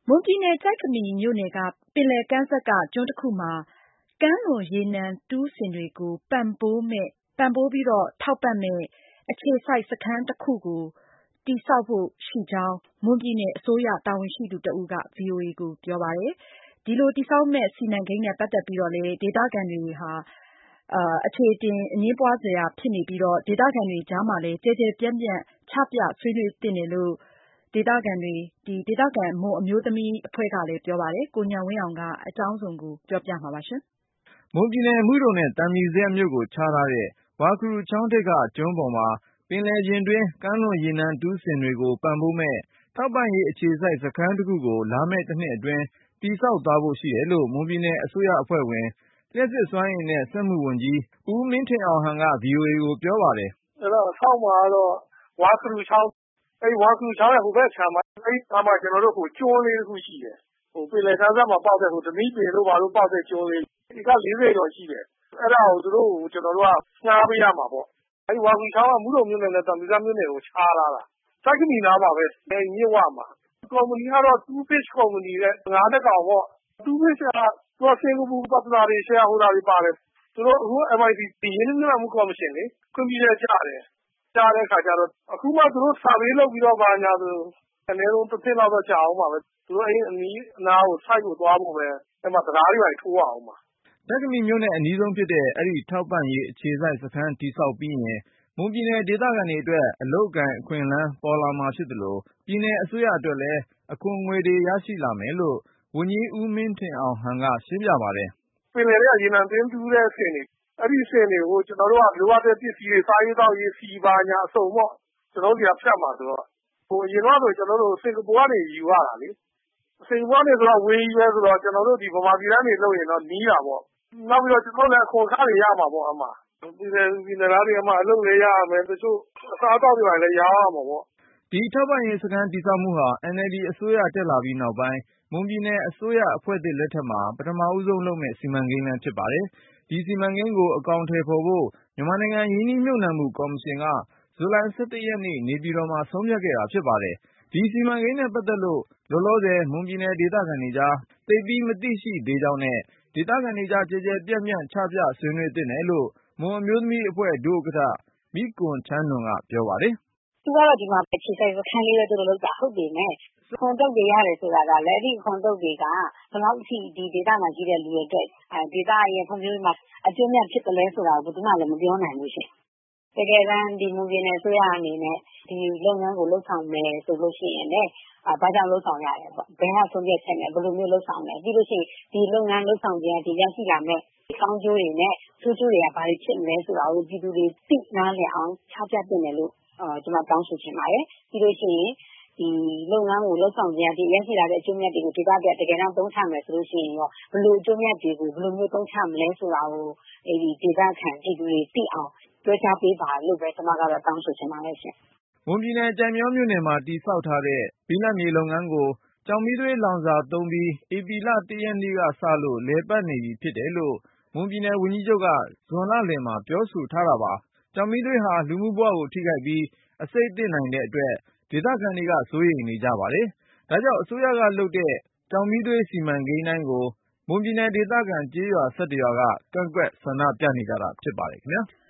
မွန်ပြည်နယ် ကျိုက္ခမီမြို့နယ်က ပင်လယ်ကမ်းစပ်က ကျွန်းတစ်ခုမှာ ကမ်းလွန်ရေနံတူးစင်တွေကို ပံ့ပိုးပြီးထောက်ပံ့မယ့် အခြေစိုက်စခန်းတစ်ခုကို တည်ဆောက်ဖို့ရှိကြောင်း မွန်ပြည်နယ်အစိုးရတာဝန်ရှိသူတစ်ဦးက VOA ကိုပြောပါတယ်။ ဒီလိုတည်ဆောက်မယ့်စီမံကိန်းနဲ့ပတ်သက်ပြီးတော့လည်း ဒေသခံတွေဟာအခြေအတင်အငြင်းပွားစရာဖြစ်နေပြီး ဒေသခံတွေကြားမှာလည်း ကျယ်ကျယ်ပြန့်ပြန့်ချပြဆွေးနွေးသင့်တယ်လို့ ဒေသခံမွန်အမျိုးသမီးအဖွဲ့ကလည်းပြောပါတယ်။ ကိုဉာဏ်ဝင်းအောင်ကအကြောင်းစုံကိုပြောပြမှာပါ။ မွန်ပြည်နယ် မုဒုံနဲ့သံဖြူဇရပ်မြို့ကိုခြားထားတဲ့ ဝါခရူချောင်းထိပ်က ကျွန်းပေါ်မှာ ပင်လယ်ပြင်တွင်း ကမ်းလွန်ရေနံတူးစင်တွေကို ပံ့ပိုးမယ့် ထောက်ပံ့ရေးအခြေစိုက်စခန်းတစ်ခုကို လာမယ့်တစ်နှစ်အတွင်း တည်ဆောက်သွားဖို့ရှိတယ်လို့ မွန်ပြည်နယ်အစိုးရအဖွဲ့ဝင် လျှပ်စစ်စွမ်းအင်နဲ့စက်မှုဝန်ကြီး ဦးမင်းထင်အောင်ဟန်က VOA ကိုပြောပါတယ်။ “ဆောက်မှာကတော့ ဝါခရူချောင်း၊ ဝါခရူချောင်းရဲ့ဟိုဘက်အခြမ်းမှာ အဲဒီနားမှာကျွန်းလေးတစ်ခုရှိတယ်။ ပင်လယ်ကမ်းစပ်မှာပေါက်တဲ့ ဓနိပင်တို့ဘာတို့ပေါက်တဲ့ကျွန်းလေး ဧက 40 ကျော်ရှိတယ်။ အဲဒါကိုသူတို့ကို ကျနော်တို့က ငှားပေးရမှာပေါ့။ အဲဒီဝါခရူချောင်းက မုဒုံမြို့နယ်နဲ့သံဖြူဇရပ်မြို့နယ်ကိုခြားထားတာ။ ကျိုက္ခမီနားမှာပဲ မြစ်ဝမှာ။ ကုမ္ပဏီကတော့ Two Fish ကုမ္ပဏီတဲ့ ငါးတစ်ကောင်ပေါ့။ Two Fish က စင်္ကာပူပါတနာတွေ shareholder တွေပါတယ်။ သူတို့အခု MITC ရင်းနှီးမြှုပ်နှံမှုကော်မရှင်လေ ခွင့်ပြုချက်ကျတယ်။ ကျတဲ့အခါကျတော့ အခုမှသူတို့ survey လုပ်ပြီးတော့ဘာညာဆို အနည်းဆုံးတစ်နှစ်လောက်တော့ကြာဦးမှာပဲ။ သူတို့အဲဒီအနီးအနားကို site ကိုသွားဖို့ပဲ အဲဒီမှာတံတားတွေဘာတွေထိုးရဦးမှာ။ ” ကျိုက္ခမီမြို့နဲ့အနီးဆုံးဖြစ်တဲ့ အဲဒီထောက်ပံ့ရေးအခြေစိုက်စခန်းတည်ဆောက်ပြီးရင် မွန်ပြည်နယ်ဒေသခံတွေအတွက် အလုပ်အကိုင်အခွင့်အလမ်းပေါ်လာမှာဖြစ်သလို ပြည်နယ်အစိုးရအတွက်လည်း အခွန်ငွေတွေရရှိလာမယ်လို့ ဝန်ကြီးဦးမင်းထင်အောင်ဟန်က ရှင်းပြပါတယ်။ “ပင်လယ်ထဲကရေနံတွင်းတူးတဲ့စင်တွေ အဲဒီစင်တွေကို ကျနော်တို့က လိုအပ်တဲ့ပစ္စည်းတွေ စားရေးသောက်ရေး ဆီဘာညာအစုံပေါ့ ကျနော်တို့ဆီကဖြတ်မှာဆိုတော့ အရင်တုန်းကဆိုကျနော်တို့ စင်ကာပူကနေယူရတာလေ။ စင်ကာပူကနေဆိုတော့ အဝေးကြီးပဲဆိုတော့ ကျနော်တို့ဗမာပြည်ကနေလုပ်ရင်တော့နီးတာပေါ့။ နောက်ပြီးတော့ ကျနော်တို့လည်းအခွန်အခတွေရမှာပေါ့ အဲဒီမှာ။ ပြည်နယ်သားတွေအဲဒီမှာအလုပ်လည်းရမယ် တချို့အစားအသောက်တွေဘာတွေလည်းရောင်းရမှာပေါ့။ ” ဒီထောက်ပံ့ရေးစခန်းတည်ဆောက်မှုဟာ NLD အစိုးရတက်လာပြီးနောက်ပိုင်း မွန်ပြည်နယ်အစိုးရအဖွဲ့သစ်လက်ထက်မှာ ပထမဦးဆုံးလုပ်မယ့် စီမံကိန်းလည်းဖြစ်ပါတယ်။ ဒီစီမံကိန်းကိုအကောင်အထည်ဖော်ဖို့ မြန်မာနိုင်ငံရင်းနှီးမြှုပ်နှံမှုကော်မရှင်က ဇူလိုင် ရက်နေ့ နေပြည်တော်မှာ ဆုံးဖြတ်ခဲ့တာဖြစ်ပါတယ်။ ဒီစီမံကိန်းနဲ့ပတ်သက်လို့ လောလောဆယ် မွန်ပြည်နယ်ဒေသခံတွေကြား သိပ်ပြီးမသိရှိသေးကြောင်းနဲ့ ဒေသခံတွေကြား ကျယ်ကျယ်ပြန့်ပြန့် ချပြဆွေးနွေးသင့်တယ်လို့ မွန်အမျိုးသမီးအဖွဲ့ ဒုဥက္ကဋ္ဌ မိကွန်ချမ်းနွန်ကပြောပါတယ်။ “သူကတော့ဒီမှာအခြေစိုက်စခန်းလေးပဲလုပ်တာဟုတ်ပေမယ့် အခွန်အတုတ်တွေရတယ်ဆိုတာကလည်း အဲဒီအခွန်အတုတ်တွေက ဘယ်လောက်အထိဒီဒေသမှာရှိတဲ့လူတွေအတွက် ဒေသရဲ့ဖွံ့ဖြိုးရေးမှာအကျိုးအမြတ်ဖြစ်သလဲဆိုတာကို ဘယ်သူမှလည်းမပြောနိုင်ဘူးရှင့်။ တကယ်တမ်းဒီမွန်ပြည်နယ်အစိုးရအနေနဲ့ ဒီလုပ်ငန်းကိုလုပ်ဆောင်မယ်ဆိုလို့ရှိရင်လည်း ဘာကြောင့်လုပ်ဆောင်ရတယ်ပေါ့ ဘယ်ကဆုံးဖြတ်ချက်နဲ့ ဘယ်လိုမျိုးလုပ်ဆောင်တယ်။ ပြီးလို့ရှိရင်ဒီလုပ်ငန်းလုပ်ဆောင်ခြင်းအထိရရှိလာမယ့် ကောင်းကျိုးတွေနဲ့ဆိုးကျိုးတွေကဘာတွေဖြစ်မလဲဆိုတာကို ပြည်သူတွေသိနားလည်အောင်ချပြသင့်တယ်လို့ ကျမတောင်းဆိုချင်ပါတယ်။ ပြီးလို့ရှိရင်ဒီလုပ်ငန်းကိုလုပ်ဆောင်ခြင်းအထိရရှိလာတဲ့အကျိုးအမြတ်တွေကိုဒေသအတွက်တကယ်တမ်းသုံးချမယ်ဆိုလို့ရှိရင်ရောဘယ်လိုအကျိုးအမြတ်တွေကိုဘယ်လိုမျိုးသုံးချမလဲဆိုတာကိုဒေသခံပြည်သူတွေသိအောင်ပြောကြားပေးပါလို့ပဲကျမကတော့တောင်းဆိုချင်ပါတယ်ရှင်။ ” မွန်ပြည်နယ် ကျိုက်မရောမြို့နယ်မှာတည်ဆောက်ထားတဲ့ ဘိလပ်မြေလုပ်ငန်းကို ကျောက်မီးသွေးလောင်စာသုံးပြီး ဧပြီလ ရက်နေ့ကစလို့ လည်ပတ်နေပြီဖြစ်တယ်လို့ မွန်ပြည်နယ်ဝန်ကြီးချုပ်က ဇွန်လလယ်မှာပြောဆိုထားတာပါ။ ကျောက်မီးသွေးဟာ လူမှုဘဝကိုထိခိုက်ပြီး အဆိပ်သင့်နိုင်တဲ့အတွက် ဒေသခံတွေက စိုးရိမ်နေကြပါတယ်။ ဒါကြောင့်အစိုးရကလုပ်တဲ့ ကျောက်မီးသွေးစီမံကိန်းတိုင်းကို မွန်ပြည်နယ်ဒေသခံကျေးရွာ ရွာက ကန့်ကွက်ဆန္ဒပြနေကြတာဖြစ်ပါတယ်ခင်ဗျာ။